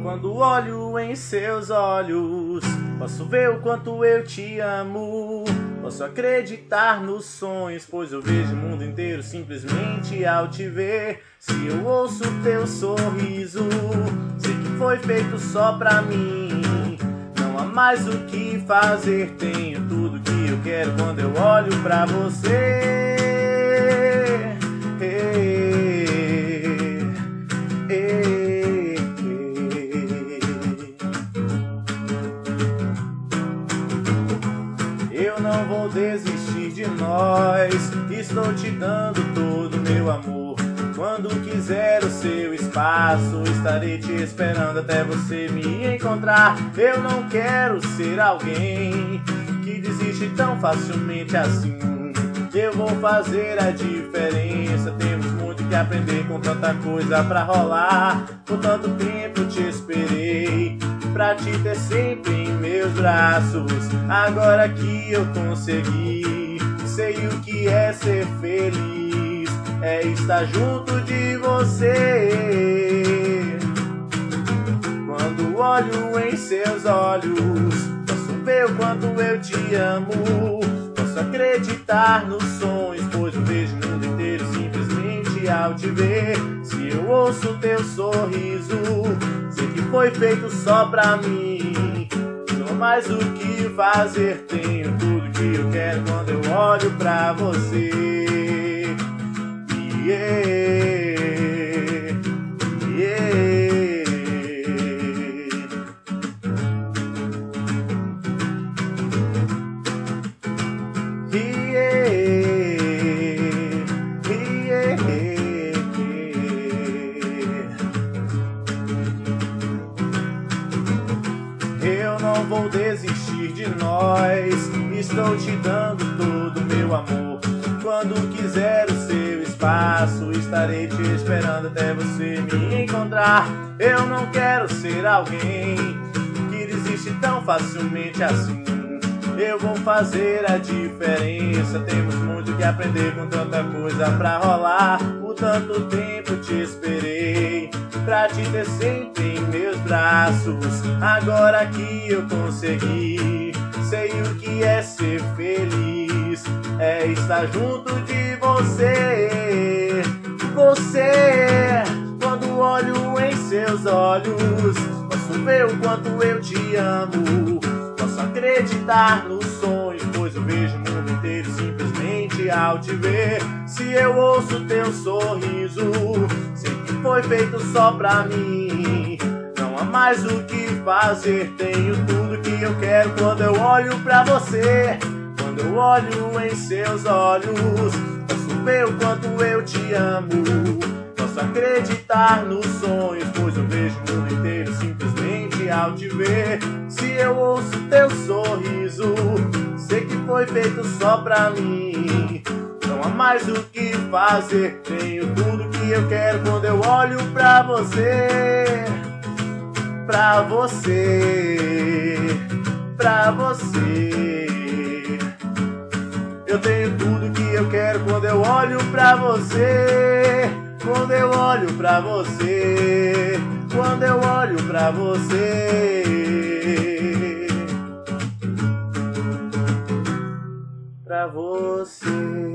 Quando olho em seus olhos, posso ver o quanto eu te amo. Posso acreditar nos sonhos, pois eu vejo o mundo inteiro simplesmente ao te ver. Se eu ouço teu sorriso, sei que foi feito só pra mim. Não há mais o que fazer, tenho tudo que eu quero quando eu olho pra você. Eu não vou desistir de nós, estou te dando todo o meu amor. Quando quiser o seu espaço, estarei te esperando até você me encontrar. Eu não quero ser alguém que desiste tão facilmente assim. Eu vou fazer a diferença, temos muito que aprender com tanta coisa pra rolar. Por tanto tempo te esperei, pra te ter sempre em meus braços. Agora que eu consegui, sei o que é ser feliz, é estar junto de você. Quando olho em seus olhos, posso ver o quanto eu te amo. Posso acreditar nos sonhos, pois eu vejo o mundo inteiro simplesmente ao te ver. Se eu ouço teu sorriso, sei que foi feito só pra mim. Não há mais o que fazer, tenho tudo que eu quero quando eu olho pra você. Yeah, yeah. Eu não vou desistir de nós, estou te dando todo o meu amor. Quando quiser o seu espaço, estarei te esperando até você me encontrar. Eu não quero ser alguém que desiste tão facilmente assim. Eu vou fazer a diferença, temos muito que aprender com tanta coisa pra rolar. Por tanto tempo te esperei, pra te ter sempre em meus braços. Agora que eu consegui, sei o que é ser feliz, é estar junto de você. Você, quando olho em seus olhos, posso ver o quanto eu te amo. Posso acreditar nos sonhos, pois eu vejo o mundo inteiro simplesmente ao te ver. Se eu ouço teu sorriso, sei que foi feito só pra mim. Não há mais o que fazer, tenho tudo que eu quero quando eu olho pra você. Quando eu olho em seus olhos, posso ver o quanto eu te amo. Posso acreditar nos sonhos, pois eu vejo o mundo inteiro simplesmente ao te ver. Se eu ouço teu sorriso, sei que foi feito só pra mim. Não há mais o que fazer, tenho tudo que eu quero quando eu olho pra você. Pra você, pra você. Eu tenho tudo que eu quero quando eu olho pra você. Quando eu olho pra você, quando eu olho pra você, pra você.